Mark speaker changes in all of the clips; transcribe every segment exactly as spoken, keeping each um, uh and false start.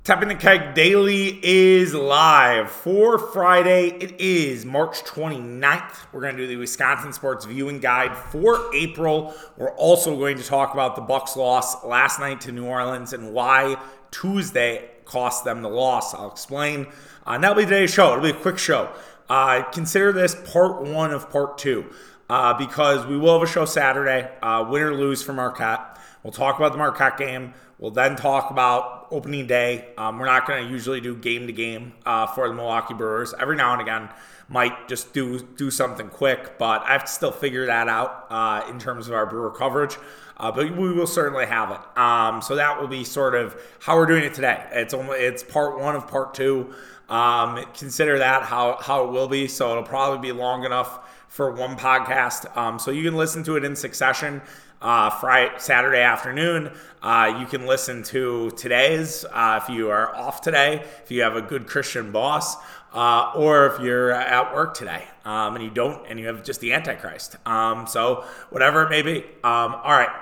Speaker 1: Tapping the Keg Daily is live for Friday. It is March twenty-ninth. We're going to do the Wisconsin Sports Viewing Guide for April. We're also going to talk about the Bucs loss last night to New Orleans and why Tuesday cost them the loss. I'll explain. Uh, and that'll be today's show. It'll be a quick show. Uh, consider this part one of part two uh, because we will have a show Saturday, uh, win or lose for Marquette. We'll talk about the Marquette game. We'll then talk about opening day. Um, we're not going to usually do game to game uh, for the Milwaukee Brewers. Every now and again, might just do do something quick, but I have to still figure that out uh, in terms of our Brewer coverage. Uh, but we will certainly have it. Um, so that will be sort of how we're doing it today. It's only it's part one of part two. Um, consider that how how it will be. So it'll probably be long enough for one podcast. Um, so you can listen to it in succession. Uh, Friday, Saturday afternoon. Uh, you can listen to today's uh, if you are off today, if you have a good Christian boss, uh, or if you're at work today um, and you don't, and you have just the Antichrist. Um, so whatever it may be. Um, all right.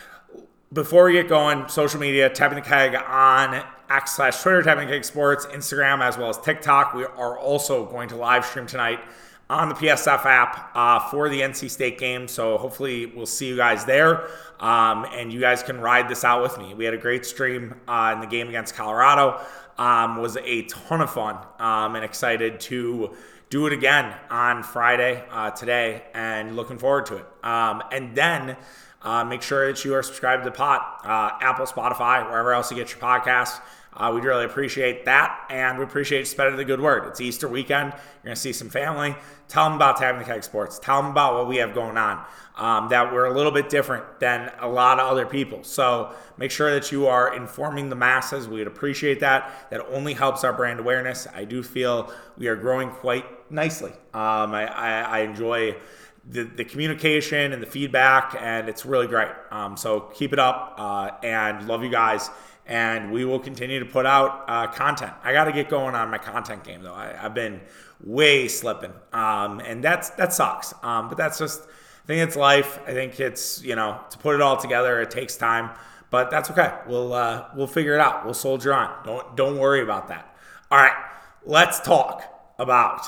Speaker 1: Before we get going, social media, Tapping the Keg on X slash Twitter, Tapping the Keg Sports, Instagram, as well as TikTok. We are also going to live stream tonight on the P S F app uh, for the N C State game. So hopefully we'll see you guys there, um, and you guys can ride this out with me. We had a great stream uh, in the game against Colorado. Um, was a ton of fun, um, and excited to do it again on Friday uh, today, and looking forward to it. Um, and then uh, make sure that you are subscribed to the pod, uh, Apple, Spotify, wherever else you get your podcasts. Uh, we'd really appreciate that, and we appreciate you spreading the good word. It's Easter weekend. You're going to see some family. Tell them about Tapping the Keg Sports. Tell them about what we have going on, um, that we're a little bit different than a lot of other people. So make sure that you are informing the masses. We'd appreciate that. That only helps our brand awareness. I do feel we are growing quite nicely. Um, I, I, I enjoy the, the communication and the feedback, and it's really great. Um, so keep it up, uh, and love you guys. And we will continue to put out uh, content. I got to get going on my content game, though. I, I've been way slipping, um, and that's that sucks. Um, but that's just, I think it's life. I think it's, you know, to put it all together, it takes time, but that's okay. We'll uh, we'll figure it out. We'll soldier on. Don't don't worry about that. All right, let's talk about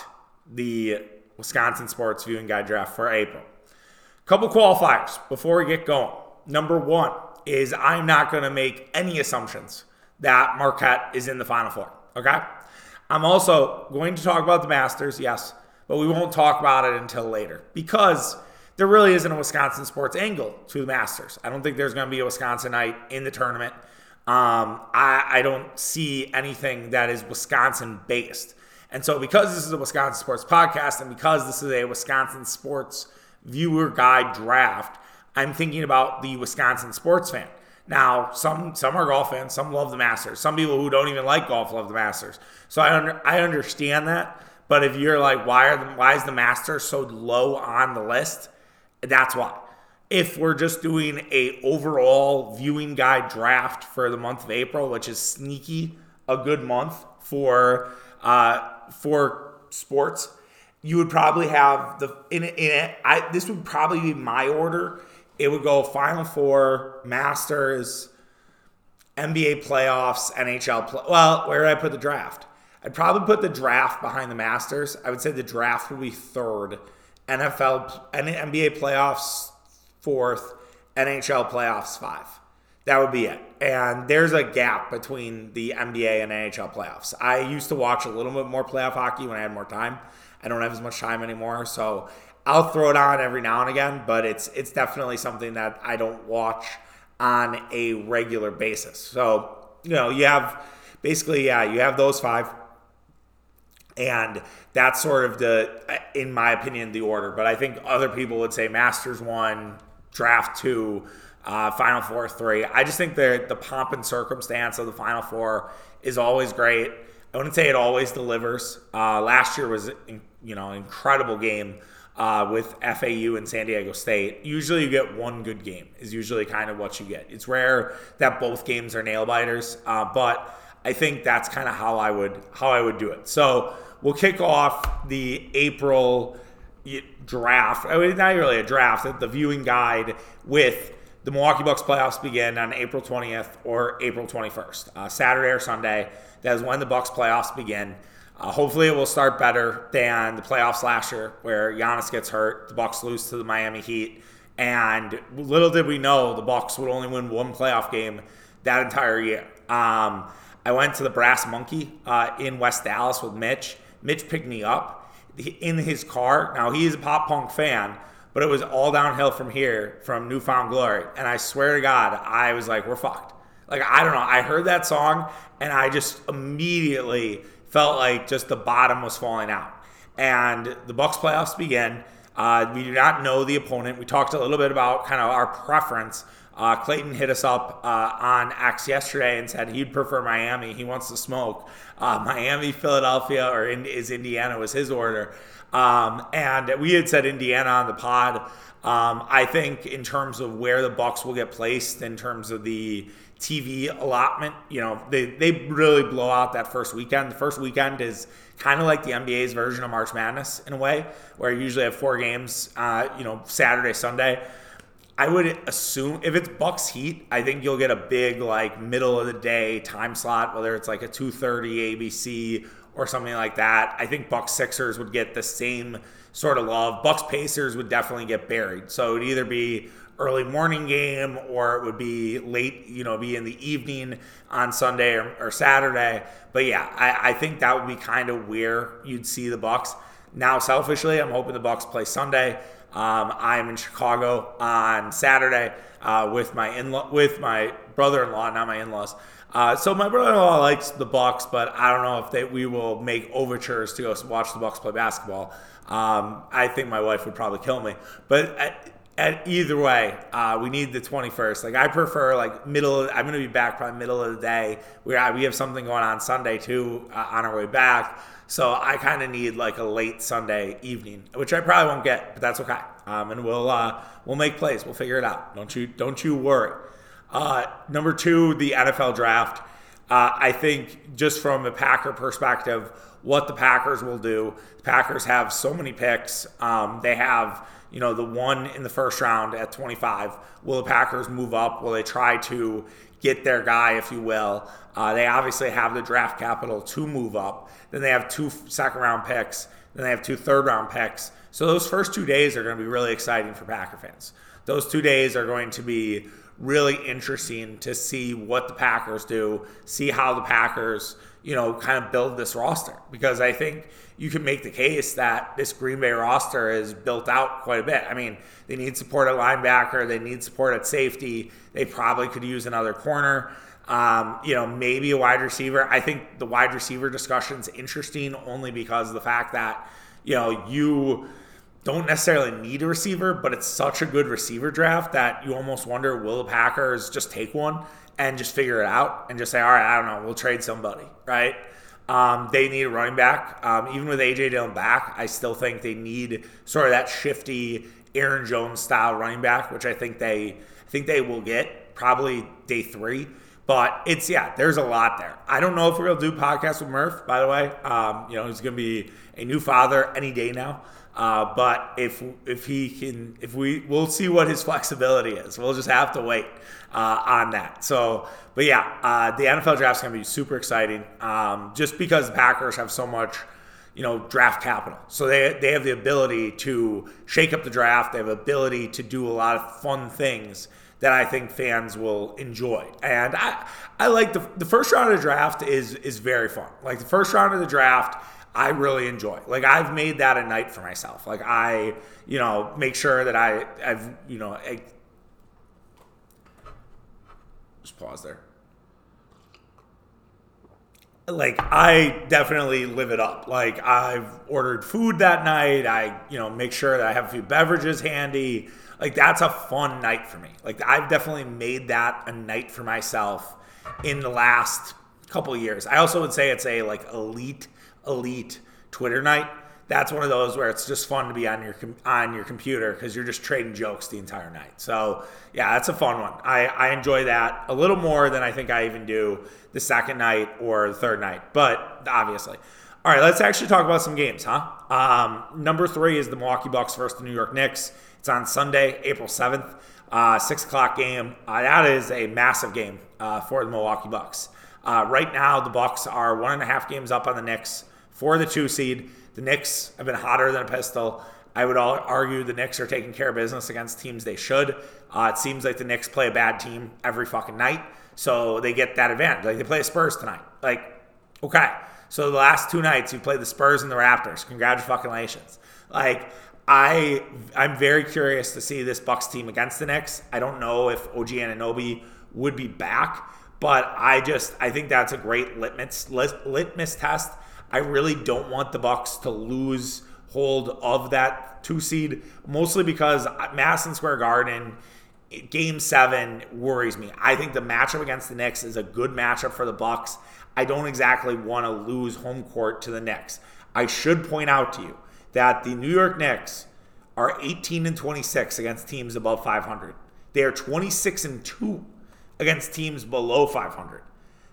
Speaker 1: the Wisconsin Sports Viewing Guide draft for April. Couple qualifiers before we get going. Number one is I'm not going to make any assumptions that Marquette is in the Final Four, okay? I'm also going to talk about the Masters, yes, but we won't talk about it until later because there really isn't a Wisconsin sports angle to the Masters. I don't think there's going to be a Wisconsinite in the tournament. Um, I, I don't see anything that is Wisconsin-based. And so because this is a Wisconsin sports podcast and because this is a Wisconsin sports viewer guide draft, I'm thinking about the Wisconsin sports fan. Now, some some are golf fans. Some love the Masters. Some people who don't even like golf love the Masters. So I under, I understand that. But if you're like, why are the, why is the Masters so low on the list? That's why. If we're just doing a overall viewing guide draft for the month of April, which is sneaky a good month for uh, for sports, you would probably have the in in it. I this would probably be my order. It would go Final Four, Masters, N B A playoffs, N H L. Play- well, where did I put the draft? I'd probably put the draft behind the Masters. I would say the draft would be third. N F L, N B A playoffs fourth. N H L playoffs five. That would be it. And there's a gap between the N B A and N H L playoffs. I used to watch a little bit more playoff hockey when I had more time. I don't have as much time anymore, so I'll throw it on every now and again, but it's it's definitely something that I don't watch on a regular basis. So, you know, you have basically, yeah, you have those five. And that's sort of the, in my opinion, the order. But I think other people would say Masters one, Draft two, uh, Final Four three. I just think the the pomp and circumstance of the Final Four is always great. I wouldn't say it always delivers. Uh, last year was, you know, an incredible game. Uh, with F A U and San Diego State. Usually you get one good game is usually kind of what you get. It's rare that both games are nail biters, uh, but I think that's kind of how I would how I would do it. So we'll kick off the April draft. I mean, not really a draft, the viewing guide with the Milwaukee Bucks playoffs begin on April twentieth or April twenty-first, uh, Saturday or Sunday. That is when the Bucks playoffs begin. Uh, hopefully, it will start better than the playoffs last year, where Giannis gets hurt, the Bucks lose to the Miami Heat, and little did we know the Bucks would only win one playoff game that entire year. Um, I went to the Brass Monkey uh, in West Dallas with Mitch. Mitch picked me up in his car. Now, he is a pop punk fan, but it was all downhill from here, from New Found Glory. And I swear to God, I was like, we're fucked. Like, I don't know. I heard that song, and I just immediately felt like just the bottom was falling out. And the Bucks playoffs begin. Uh, we do not know the opponent. We talked a little bit about kind of our preference. Uh, Clayton hit us up uh, on X yesterday and said he'd prefer Miami. He wants to smoke. Uh, Miami, Philadelphia, or in, is Indiana was his order. Um, and we had said Indiana on the pod. Um, I think in terms of where the Bucks will get placed in terms of the T V allotment, you know, they, they really blow out that first weekend. The first weekend is kind of like the N B A's version of March Madness in a way, where you usually have four games, uh, you know, Saturday, Sunday. I would assume if it's Bucks Heat, I think you'll get a big like middle of the day time slot, whether it's like a two thirty A B C or something like that. I think Bucks Sixers would get the same sort of love. Bucks Pacers would definitely get buried. So it would either be early morning game or it would be late, you know, be in the evening on Sunday or, or Saturday. But yeah, I, I think that would be kind of where you'd see the Bucks. Now, selfishly, I'm hoping the Bucks play Sunday. Um, I'm in Chicago on Saturday uh, with my in with my brother-in-law, not my in-laws. Uh, so my brother-in-law likes the Bucks, but I don't know if they, we will make overtures to go watch the Bucks play basketball. Um, I think my wife would probably kill me. But at, at either way, uh, we need the twenty-first. Like I prefer like middle. Of, I'm going to be back probably middle of the day. We we have something going on Sunday too uh, on our way back. So I kind of need like a late Sunday evening, which I probably won't get, but that's okay. Um, and we'll uh, we'll make plays. We'll figure it out. Don't you don't you worry. Uh, number two, the N F L draft. Uh, I think just from a Packer perspective, what the Packers will do. The Packers have so many picks. Um, they have you know the one in the first round at twenty-five. Will the Packers move up? Will they try to get their guy, if you will? Uh, they obviously have the draft capital to move up. Then they have two second-round picks. Then they have two third-round picks. So those first two days are going to be really exciting for Packer fans. Those two days are going to be really interesting to see what the Packers do, see how the Packers, you know, kind of build this roster. Because I think you can make the case that this Green Bay roster is built out quite a bit. I mean, they need support at linebacker. They need support at safety. They probably could use another corner. Um, you know, maybe a wide receiver. I think the wide receiver discussion is interesting only because of the fact that, you know, you don't necessarily need a receiver, but it's such a good receiver draft that you almost wonder, will the Packers just take one and just figure it out and just say, all right, I don't know, we'll trade somebody, right? Um, they need a running back. Um, even with A J Dillon back, I still think they need sort of that shifty Aaron Jones style running back, which I think they, I think they will get probably day three. But it's, yeah, there's a lot there. I don't know if we're going to do podcasts with Murph, by the way. Um, you know, he's going to be a new father any day now. Uh, but if if he can, if we, we'll see what his flexibility is. We'll just have to wait uh, on that. So, but yeah, uh, the N F L draft is going to be super exciting um, just because the Packers have so much, you know, draft capital. So they they have the ability to shake up the draft. They have the ability to do a lot of fun things that I think fans will enjoy. And I I like the the first round of the draft is is very fun. Like the first round of the draft, I really enjoy. Like I've made that a night for myself. Like I, you know, make sure that I I've, you know, I, just pause there. Like I definitely live it up. Like I've ordered food that night. I, you know, make sure that I have a few beverages handy. Like that's a fun night for me. Like I've definitely made that a night for myself in the last couple of years. I also would say it's a like elite, elite Twitter night. That's one of those where it's just fun to be on your on your computer because you're just trading jokes the entire night. So yeah, that's a fun one. I, I enjoy that a little more than I think I even do the second night or the third night. But obviously. All right, let's actually talk about some games, huh? Um, number three is the Milwaukee Bucks versus the New York Knicks. It's on Sunday, April seventh, uh, six o'clock game. Uh, that is a massive game uh, for the Milwaukee Bucks. Uh, right now, the Bucks are one and a half games up on the Knicks for the two seed. The Knicks have been hotter than a pistol. I would argue the Knicks are taking care of business against teams they should. Uh, it seems like the Knicks play a bad team every fucking night, so they get that advantage. Like, they play the Spurs tonight. Like, okay. So the last two nights, you played the Spurs and the Raptors. Congratulations. Like, I, I'm very curious to see this Bucks team against the Knicks. I don't know if O G Anunoby would be back, but I just, I think that's a great litmus, litmus test. I really don't want the Bucks to lose hold of that two seed, mostly because Madison Square Garden, Game seven worries me. I think the matchup against the Knicks is a good matchup for the Bucks. I don't exactly want to lose home court to the Knicks. I should point out to you that the New York Knicks are eighteen and twenty-six against teams above five hundred. They are twenty-six and two against teams below five hundred.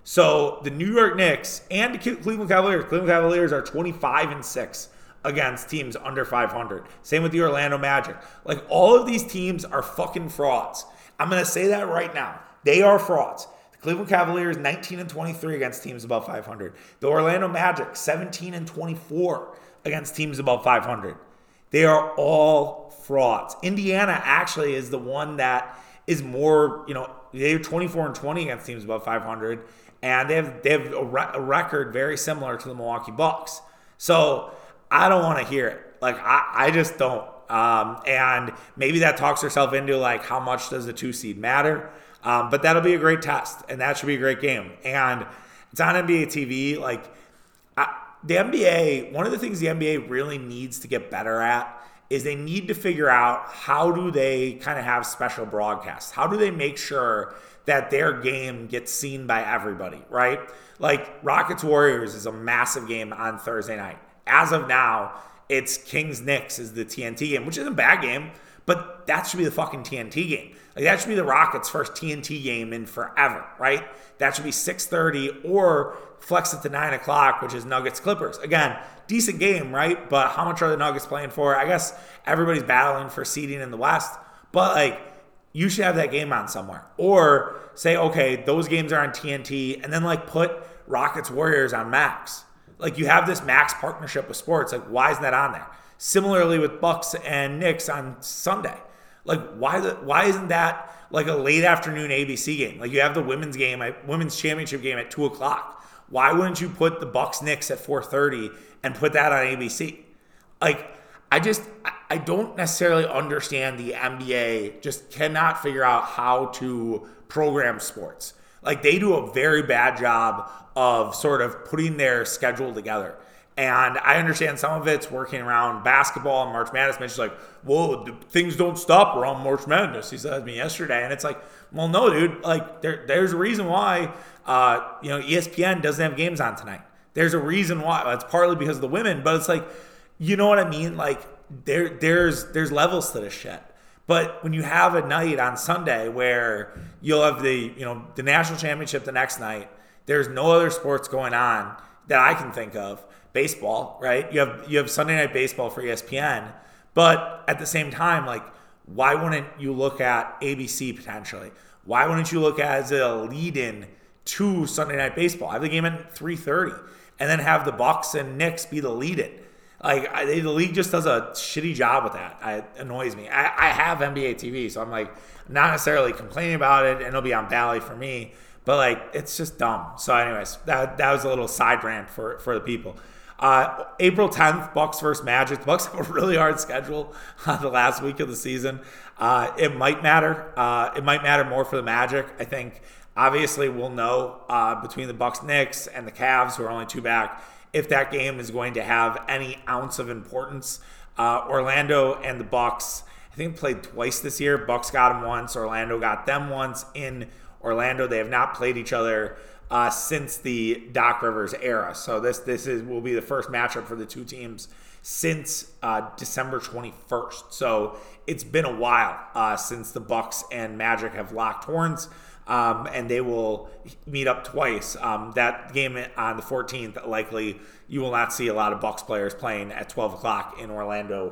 Speaker 1: So the New York Knicks and the Cleveland Cavaliers, Cleveland Cavaliers are twenty-five and six against teams under five hundred. Same with the Orlando Magic. Like, all of these teams are fucking frauds. I'm going to say that right now. They are frauds. The Cleveland Cavaliers, nineteen and twenty-three against teams above five hundred. The Orlando Magic, seventeen and twenty-four against teams above five hundred. They are all frauds. Indiana actually is the one that is more, you know, they're twenty-four and twenty against teams above five hundred, and they have they have a, re- a record very similar to the Milwaukee Bucks. So I don't want to hear it. Like, I, I just don't. Um, and maybe that talks herself into, like, how much does the two seed matter? Um, but that'll be a great test, and that should be a great game. And it's on N B A T V. Like, I, the N B A, one of the things the N B A really needs to get better at is they need to figure out how do they kind of have special broadcasts. How do they make sure that their game gets seen by everybody, right? Like, Rockets Warriors is a massive game on Thursday night. As of now, it's Kings Knicks is the T N T game, which is a bad game, but that should be the fucking T N T game. Like, that should be the Rockets' first T N T game in forever, right? That should be six thirty, or flex it to nine o'clock, which is Nuggets Clippers. Again, decent game, right? But how much are the Nuggets playing for? I guess everybody's battling for seeding in the West, but, like, you should have that game on somewhere. Or say, okay, those games are on T N T, and then, like, put Rockets Warriors on Max. Like, you have this Max partnership with sports. Like, why isn't that on there? Similarly with Bucks and Knicks on Sunday. Like, why the, why isn't that like a late afternoon A B C game? Like, you have the women's game, women's championship game at two o'clock. Why wouldn't you put the Bucks Knicks at four thirty and put that on A B C? Like, I just, I don't necessarily understand the N B A just cannot figure out how to program sports. Like, they do a very bad job of sort of putting their schedule together. And I understand some of it's working around basketball and March Madness. Mitch's like, well, things don't stop around March Madness. He said to me yesterday. And it's like, well, no, dude. Like, there, there's a reason why, uh, you know, E S P N doesn't have games on tonight. There's a reason why. It's partly because of the women. But it's like, you know what I mean? Like, there, there's, there's levels to this shit. But when you have a night on Sunday where you'll have the, you know, the national championship the next night, there's no other sports going on that I can think of. Baseball, right? You have you have Sunday Night Baseball for E S P N, but at the same time, like, why wouldn't you look at A B C potentially? Why wouldn't you look at as a lead-in to Sunday Night Baseball? Have the game at three thirty, and then have the Bucks and Knicks be the lead-in. Like, I, the league just does a shitty job with that. It annoys me. I, I have N B A T V, so I'm like not necessarily complaining about it, and it'll be on Bally for me. But, like, it's just dumb. So, anyways, that that was a little side rant for for the people. Uh, April tenth, Bucks versus Magic. The Bucks have a really hard schedule on the last week of the season. Uh, it might matter. Uh, it might matter more for the Magic. I think, obviously, we'll know uh, between the Bucks, Knicks, and the Cavs, who are only two back, if that game is going to have any ounce of importance. Uh, Orlando and the Bucks, I think, played twice this year. Bucks got them once. Orlando got them once in Orlando. They have not played each other Uh, since the Doc Rivers era. So this this is will be the first matchup for the two teams since uh, December twenty-first. So it's been a while uh, since the Bucks and Magic have locked horns, um, and they will meet up twice. Um, that game on the fourteenth, likely you will not see a lot of Bucks players playing at twelve o'clock in Orlando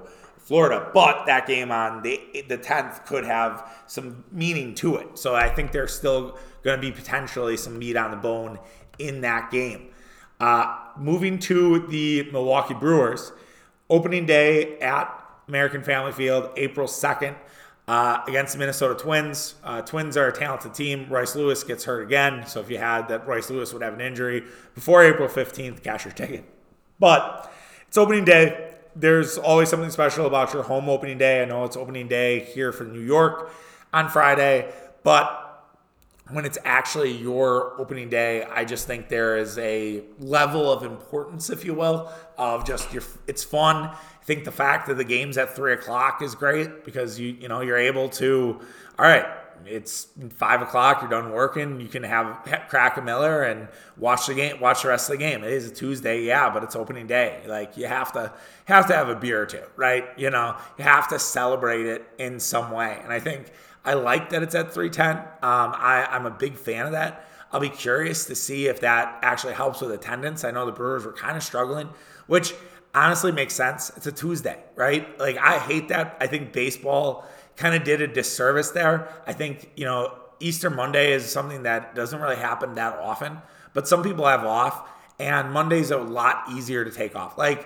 Speaker 1: Florida. But that game on the the tenth could have some meaning to it. So I think there's still going to be potentially some meat on the bone in that game. Uh, moving to the Milwaukee Brewers, opening day at American Family Field, April second. Uh, against the Minnesota Twins. Uh, Twins are a talented team. Royce Lewis gets hurt again. So if you had that Royce Lewis would have an injury before April fifteenth, cash your ticket. But it's opening day. There's always something special about your home opening day. I know it's opening day here for New York on Friday. But when it's actually your opening day, I just think there is a level of importance, if you will, of just your. It's fun. I think the fact that the game's at three o'clock is great because you you know you're able to. All right, it's five o'clock. You're done working. You can have crack a Miller and watch the game. Watch the rest of the game. It is a Tuesday, yeah, but it's opening day. Like you have to have to have a beer or two, right? You know, you have to celebrate it in some way, and I think. I like that it's at three ten. Um, I, I'm a big fan of that. I'll be curious to see if that actually helps with attendance. I know the Brewers were kind of struggling, which honestly makes sense. It's a Tuesday, right? Like, I hate that. I think baseball kind of did a disservice there. I think, you know, Easter Monday is something that doesn't really happen that often, but some people have off, and Monday's a lot easier to take off. Like,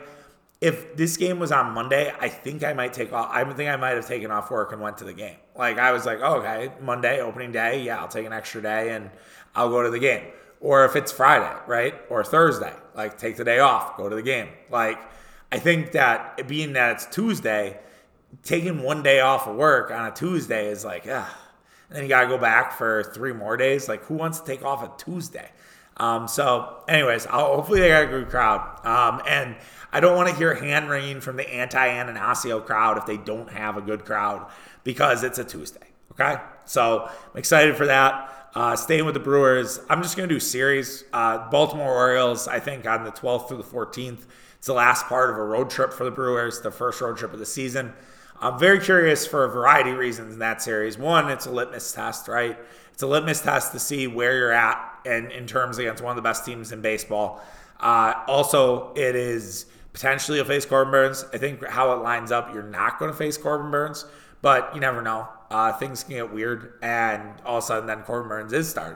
Speaker 1: if this game was on Monday, I think I might take off. I think I might have taken off work and went to the game. Like, I was like, oh, okay, Monday, opening day. Yeah, I'll take an extra day and I'll go to the game. Or if it's Friday, right? Or Thursday, like take the day off, go to the game. Like, I think that being that it's Tuesday, taking one day off of work on a Tuesday is like, ah. And then you got to go back for three more days. Like, who wants to take off a Tuesday? Um, so anyways, I'll, hopefully they got a good crowd. Um, and I don't want to hear hand wringing from the anti-Ananasio crowd if they don't have a good crowd because it's a Tuesday. Okay. So I'm excited for that. Uh, staying with the Brewers. I'm just going to do series. Uh, Baltimore Orioles, I think on the twelfth through the fourteenth. It's the last part of a road trip for the Brewers, the first road trip of the season. I'm very curious for a variety of reasons in that series. One, it's a litmus test, right? It's a litmus test to see where you're at and in terms against one of the best teams in baseball. Uh, also, it is potentially you'll face Corbin Burns. I think how it lines up, you're not going to face Corbin Burns, but you never know. Uh, things can get weird, and all of a sudden then Corbin Burns is started.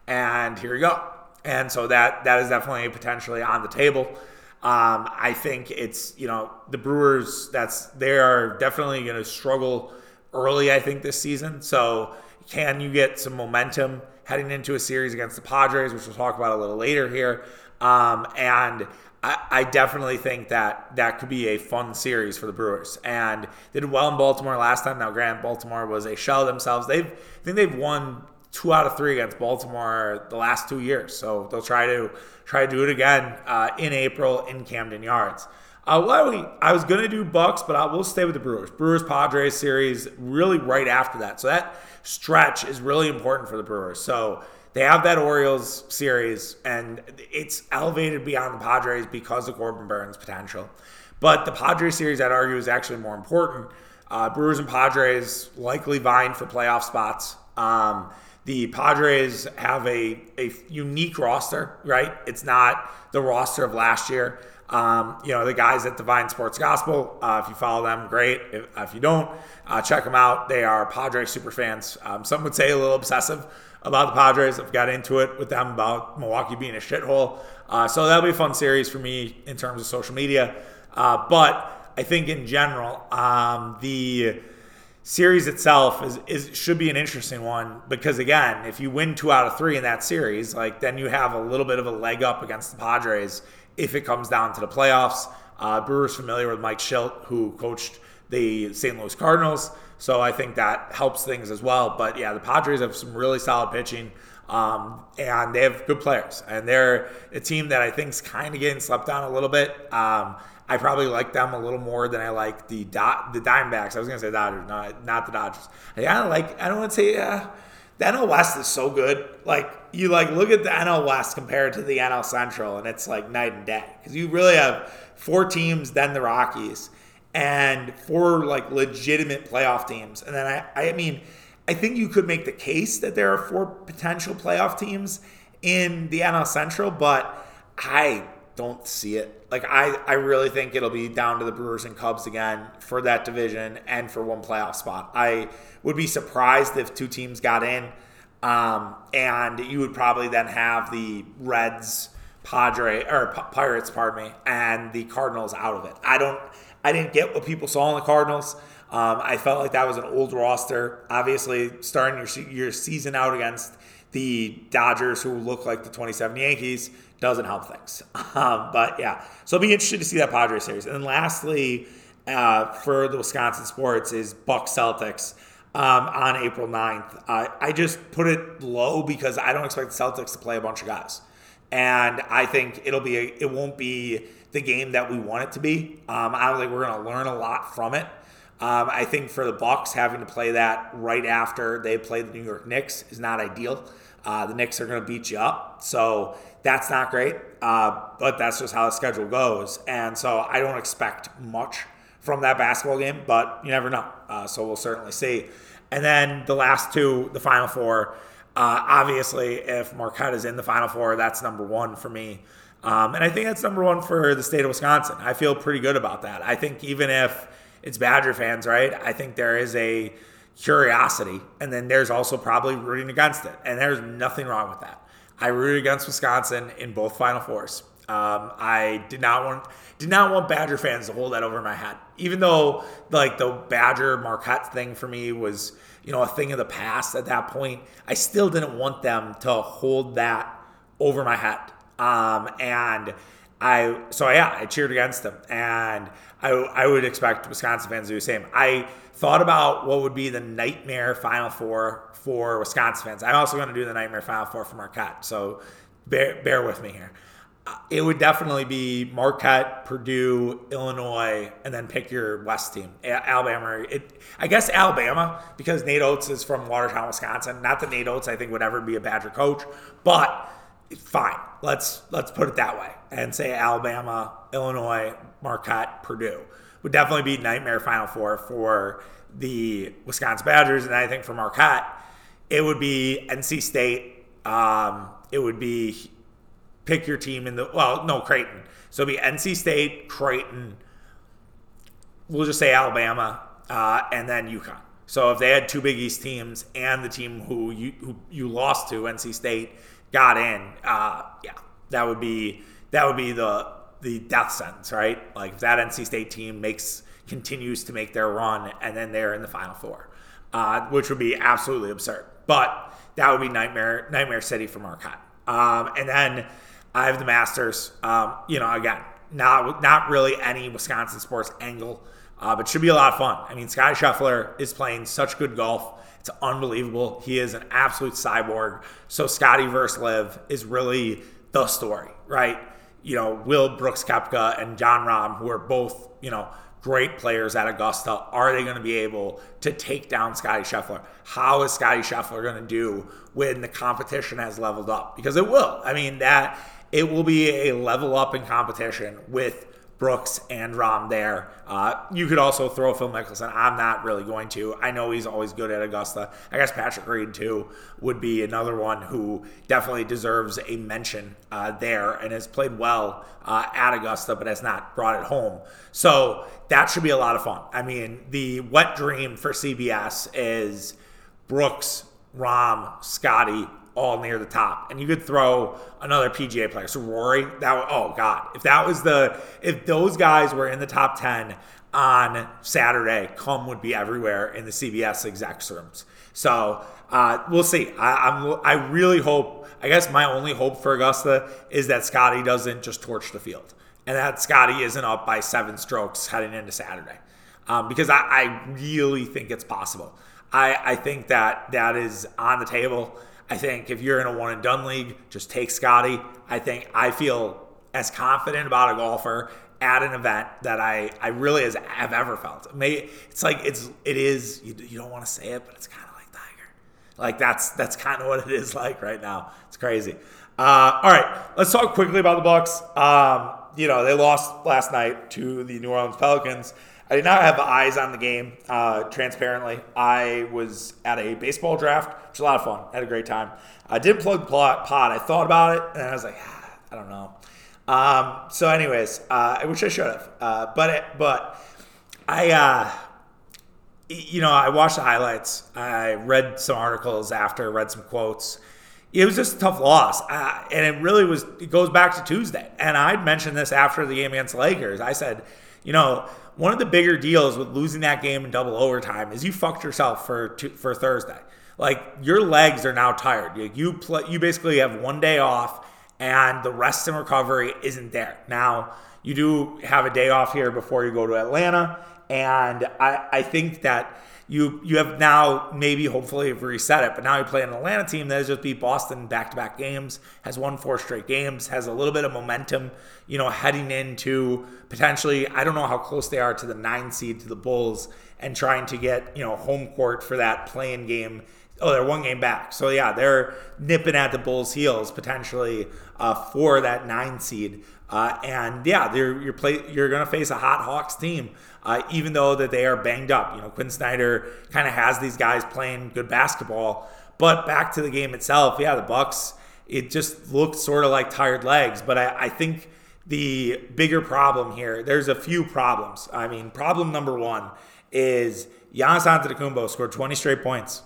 Speaker 1: And here you go. And so that that is definitely potentially on the table. Um, I think it's, you know, the Brewers, that's they are definitely going to struggle early, I think, this season. So can you get some momentum heading into a series against the Padres, which we'll talk about a little later here? Um, and I, I definitely think that that could be a fun series for the Brewers. And they did well in Baltimore last time. Now, granted, Baltimore was a shell of themselves. They've, I think they've won two out of three against Baltimore the last two years. So they'll try to try to do it again uh, in April in Camden Yards. Uh, well, we, I was going to do Bucks, but I will stay with the Brewers. Brewers-Padres series really right after that. So that stretch is really important for the Brewers. So they have that Orioles series, and it's elevated beyond the Padres because of Corbin Burns' potential. But the Padres series, I'd argue, is actually more important. Uh, Brewers and Padres likely vying for playoff spots. Um, the Padres have a, a unique roster, right? It's not the roster of last year. Um, you know, the guys at Divine Sports Gospel, uh, if you follow them, great. If, if you don't, uh, check them out. They are Padres super fans. Um, some would say a little obsessive about the Padres. I've got into it with them about Milwaukee being a shithole. Uh, so that'll be a fun series for me in terms of social media. Uh, but I think in general, um, the series itself is, is should be an interesting one because, again, if you win two out of three in that series, like then you have a little bit of a leg up against the Padres if it comes down to the playoffs. Uh, Brewers familiar with Mike Shildt, who coached the Saint Louis Cardinals, so I think that helps things as well. But yeah, the Padres have some really solid pitching, um, and they have good players, and they're a team that I think is kind of getting slept on a little bit. Um, I probably like them a little more than I like the Do- the Diamondbacks. I was gonna say Dodgers, not not the Dodgers. I kind of like. I don't want to say. Uh, The N L West is so good. Like, you like look at the N L West compared to the N L Central, and it's like night and day. Because you really have four teams, then the Rockies, and four like legitimate playoff teams. And then I, I mean, I think you could make the case that there are four potential playoff teams in the N L Central, but I don't see it. Like, I, I really think it'll be down to the Brewers and Cubs again for that division and for one playoff spot. I would be surprised if two teams got in, um, and you would probably then have the Reds, Padre or P- Pirates, pardon me, and the Cardinals out of it. I don't. I didn't get what people saw in the Cardinals. Um, I felt like that was an old roster. Obviously, starting your your season out against the Dodgers, who look like the twenty-seven Yankees, doesn't help things. Um, but yeah, so I'll be interested to see that Padres series. And then lastly, uh, for the Wisconsin sports is Bucks Celtics um, on April ninth. Uh, I just put it low because I don't expect the Celtics to play a bunch of guys. And I think it'll be a, it won't be the game that we want it to be. Um, I don't think we're going to learn a lot from it. Um, I think for the Bucks, having to play that right after they play the New York Knicks is not ideal. Uh, the Knicks are going to beat you up, so that's not great. Uh, but that's just how the schedule goes, and so I don't expect much from that basketball game. But you never know, uh, so we'll certainly see. And then the last two, the Final Four. Uh, obviously, if Marquette is in the Final Four, that's number one for me. Um, and I think that's number one for the state of Wisconsin. I feel pretty good about that. I think even if it's Badger fans, right, I think there is a curiosity. And then there's also probably rooting against it. And there's nothing wrong with that. I rooted against Wisconsin in both Final Fours. Um, I did not want did not want Badger fans to hold that over my head. Even though like the Badger Marquette thing for me was, you know, a thing of the past at that point, I still didn't want them to hold that over my head. Um, and I, so yeah, I cheered against them, and I, I would expect Wisconsin fans to do the same. I thought about what would be the nightmare Final Four for Wisconsin fans. I'm also going to do the nightmare Final Four for Marquette, so bear, bear with me here. It would definitely be Marquette, Purdue, Illinois, and then pick your West team. Alabama. It, I guess Alabama, because Nate Oates is from Watertown, Wisconsin. Not that Nate Oates, I think, would ever be a Badger coach, but fine. Let's let's put it that way and say Alabama, Illinois, Marquette, Purdue would definitely be nightmare Final Four for the Wisconsin Badgers. And I think for Marquette, it would be N C State. Um, it would be pick your team in the, well, no, Creighton. So it'd be N C State, Creighton, we'll just say Alabama, uh, and then UConn. So if they had two Big East teams and the team who you who you lost to, N C State, got in, uh, yeah, that would be that would be the the death sentence, right? Like if that N C State team makes continues to make their run and then they're in the Final Four, uh, which would be absolutely absurd. But that would be nightmare nightmare city for Marquette. Um, and then I have the Masters. Um, you know, again, not not really any Wisconsin sports angle, uh, but should be a lot of fun. I mean, Scottie Scheffler is playing such good golf. It's unbelievable. He is an absolute cyborg. So Scottie versus Liv is really the story, right? You know, Will Brooks Koepka and Jon Rahm, who are both, you know, great players at Augusta, are they going to be able to take down Scottie Scheffler? How is Scottie Scheffler going to do when the competition has leveled up? Because it will. I mean, that it will be a level up in competition with Brooks and Rahm there. Uh, you could also throw Phil Mickelson. I'm not really going to. I know he's always good at Augusta. I guess Patrick Reed, too, would be another one who definitely deserves a mention uh, there and has played well uh, at Augusta, but has not brought it home. So that should be a lot of fun. I mean, the wet dream for C B S is Brooks, Rahm, Scottie, all near the top, and you could throw another P G A player. So Rory, that would, oh god, if that was the if those guys were in the top ten on Saturday, cum would be everywhere in the C B S execs rooms. So uh, we'll see. I, I'm I really hope. I guess my only hope for Augusta is that Scottie doesn't just torch the field, and that Scottie isn't up by seven strokes heading into Saturday, um, because I, I really think it's possible. I, I think that that is on the table. I think if you're in a one-and-done league, just take Scottie. I think I feel as confident about a golfer at an event that I, I really has, have ever felt. Maybe it's like it's it is you, you don't want to say it, but it's kind of like Tiger. Like that's that's kind of what it is like right now. It's crazy. Uh, all right, let's talk quickly about the Bucks. Um, you know they lost last night to the New Orleans Pelicans. I did not have eyes on the game, uh, transparently. I was at a baseball draft, which was a lot of fun. I had a great time. I did plug the pod. I thought about it, and I was like, ah, I don't know. Um, so, anyways, uh, I wish I should have. Uh, but it, but I, uh, you know, I watched the highlights. I read some articles after, read some quotes. It was just a tough loss, uh, and it really was. It goes back to Tuesday, and I'd mentioned this after the game against the Lakers. I said, you know, one of the bigger deals with losing that game in double overtime is you fucked yourself for for Thursday. Like, your legs are now tired. You you, play, you basically have one day off, and the rest and recovery isn't there. Now, you do have a day off here before you go to Atlanta, and I, I think that you you have now maybe hopefully reset it, but now you play an Atlanta team that has just beat Boston back-to-back games, has won four straight games, has a little bit of momentum, you know, heading into potentially, I don't know how close they are to the nine seed to the Bulls, and trying to get, you know, home court for that play-in game. Oh, they're one game back. So, yeah, they're nipping at the Bulls' heels potentially uh, for that nine seed. Uh, and, yeah, they're, you're play, you're going to face a hot Hawks team, uh, even though that they are banged up. You know, Quinn Snyder kind of has these guys playing good basketball. But back to the game itself, yeah, the Bucks, it just looked sort of like tired legs. But I, I think the bigger problem here, there's a few problems. I mean, problem number one is Giannis Antetokounmpo scored twenty straight points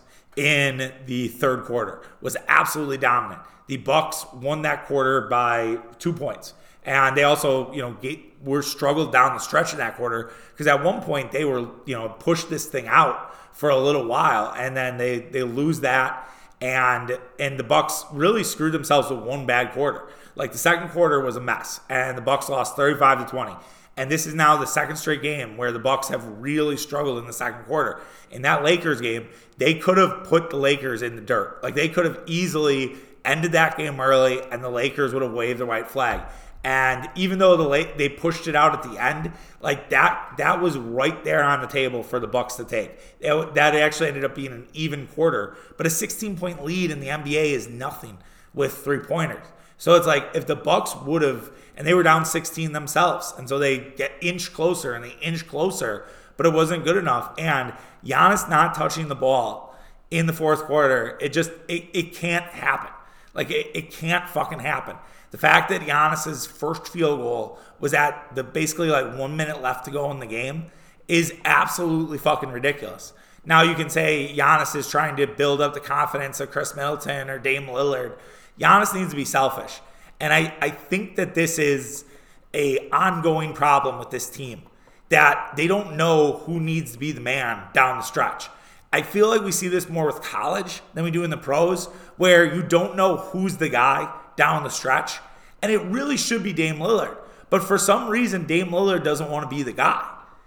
Speaker 1: in the third quarter, was absolutely dominant. The Bucks won that quarter by two points. And they also, you know, were struggled down the stretch in that quarter because at one point they were, you know, pushed this thing out for a little while, and then they they lose that, and and the Bucks really screwed themselves with one bad quarter. Like, the second quarter was a mess, and the Bucks lost thirty-five to twenty. And this is now the second straight game where the Bucks have really struggled in the second quarter. In that Lakers game, they could have put the Lakers in the dirt. Like, they could have easily ended that game early, and the Lakers would have waved the white flag. And even though the late, they pushed it out at the end, like that, that was right there on the table for the Bucks to take. It, that actually ended up being an even quarter. But a sixteen-point lead in the N B A is nothing with three-pointers. So it's like if the Bucks would have, and they were down sixteen themselves, and so they get inch closer and they inch closer, but it wasn't good enough. And Giannis not touching the ball in the fourth quarter, it just, it, it can't happen. Like, it, it can't fucking happen. The fact that Giannis's first field goal was at the basically like one minute left to go in the game is absolutely fucking ridiculous. Now you can say Giannis is trying to build up the confidence of Chris Middleton or Dame Lillard. Giannis needs to be selfish. And I, I think that this is a ongoing problem with this team, that they don't know who needs to be the man down the stretch. I feel like we see this more with college than we do in the pros, where you don't know who's the guy down the stretch. And it really should be Dame Lillard. But for some reason, Dame Lillard doesn't want to be the guy.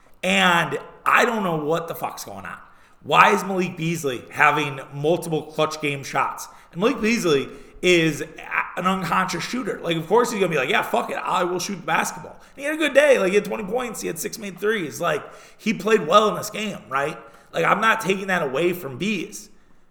Speaker 1: And I don't know what the fuck's going on. Why is Malik Beasley having multiple clutch game shots? And Malik Beasley is an unconscious shooter. Like, of course he's going to be like, yeah, fuck it, I will shoot the basketball. And he had a good day. Like, he had twenty points. He had six made threes. Like, he played well in this game, right? Like, I'm not taking that away from Bees.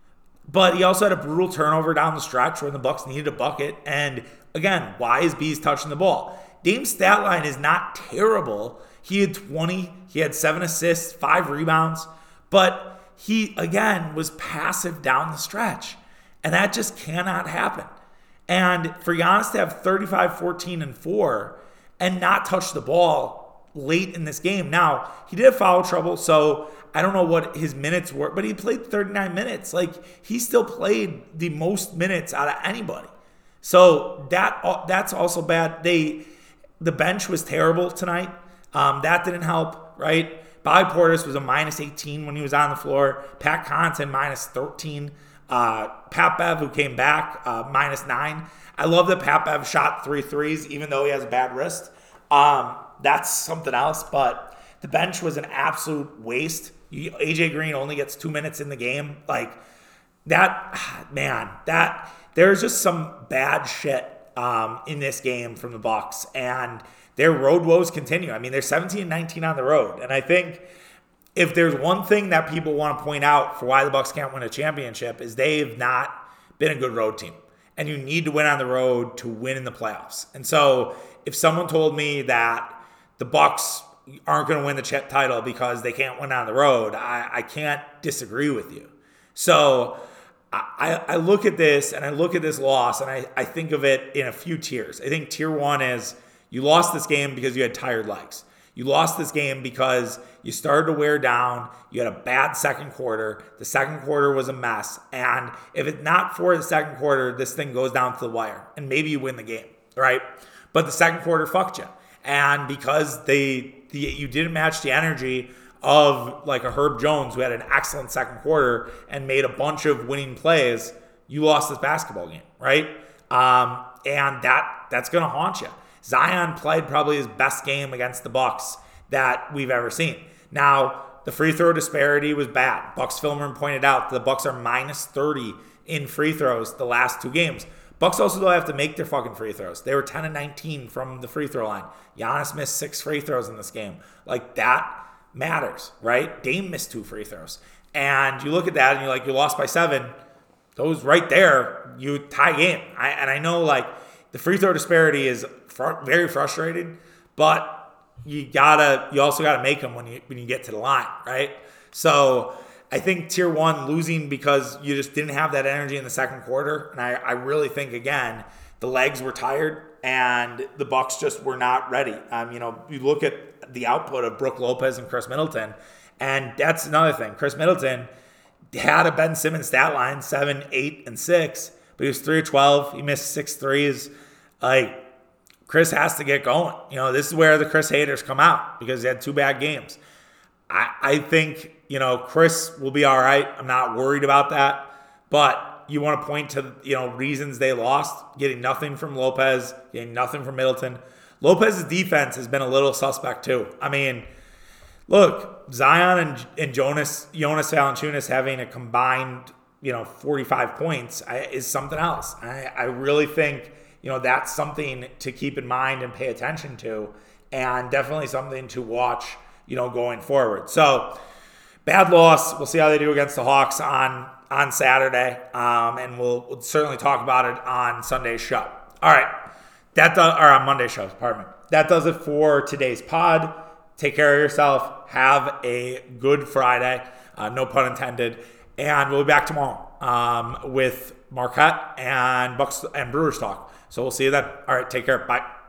Speaker 1: But he also had a brutal turnover down the stretch where the Bucks needed a bucket. And again, why is Bees touching the ball? Dame's stat line is not terrible. He had twenty. He had seven assists, five rebounds. But he, again, was passive down the stretch. And that just cannot happen. And for Giannis to have thirty-five, fourteen, and four and not touch the ball late in this game. Now, he did have foul trouble, so I don't know what his minutes were, but he played thirty-nine minutes. Like, he still played the most minutes out of anybody. So that that's also bad. They the bench was terrible tonight. Um, that didn't help, right? Bobby Portis was a minus eighteen when he was on the floor. Pat Connaughton minus thirteen. Uh, Pat Bev, who came back, uh, minus nine. I love that Pat Bev shot three threes, even though he has a bad wrist. Um, that's something else, but the bench was an absolute waste. A J Green only gets two minutes in the game. Like, that, man, that, there's just some bad shit um, in this game from the Bucks, and their road woes continue. I mean, they're seventeen and nineteen on the road, and I think if there's one thing that people want to point out for why the Bucks can't win a championship is they've not been a good road team. And you need to win on the road to win in the playoffs. And so if someone told me that the Bucks aren't going to win the ch- title because they can't win on the road, I, I can't disagree with you. So I, I look at this and I look at this loss and I, I think of it in a few tiers. I think tier one is You lost this game because you had tired legs. You lost this game because you started to wear down. You had a bad second quarter. The second quarter was a mess. And if it's not for the second quarter, this thing goes down to the wire. And maybe you win the game, right? But the second quarter fucked you. And because they, the, you didn't match the energy of like a Herb Jones who had an excellent second quarter and made a bunch of winning plays, you lost this basketball game, right? Um, and that that's going to haunt you. Zion played probably his best game against the Bucks that we've ever seen. Now, the free throw disparity was bad. Bucks Filmer pointed out the Bucks are minus thirty in free throws the last two games. Bucks also don't have to make their fucking free throws. They were ten and nineteen from the free throw line. Giannis missed six free throws in this game. Like, that matters, right? Dame missed two free throws. And you look at that and you're like, you lost by seven. Those right there, you tie game. I, and I know, like, the free throw disparity is fr- very frustrating, but you gotta, you also gotta make them when you when you get to the line, right? So I think tier one losing because you just didn't have that energy in the second quarter, and I, I really think again the legs were tired and the Bucks just were not ready. Um, you know, you look at the output of Brook Lopez and Chris Middleton, and that's another thing. Chris Middleton had a Ben Simmons stat line, seven, eight, and six, but he was three of twelve. He missed six threes. Like, Chris has to get going. You know, this is where the Chris haters come out because he had two bad games. I, I think, you know, Chris will be all right. I'm not worried about that. But you want to point to, you know, reasons they lost, getting nothing from Lopez, getting nothing from Middleton. Lopez's defense has been a little suspect too. I mean, look, Zion and, and Jonas, Jonas Valanciunas having a combined, you know, forty-five points is something else. I, I really think, you know, that's something to keep in mind and pay attention to, and definitely something to watch, you know, going forward. So, bad loss. We'll see how they do against the Hawks on, on Saturday, um, and we'll, we'll certainly talk about it on Sunday's show. All right, that does, or on Monday's show, pardon me. That does it for today's pod. Take care of yourself. Have a good Friday, uh, no pun intended, and we'll be back tomorrow um, with Marquette and Bucks and Brewers talk. So we'll see you then. All right, take care. Bye.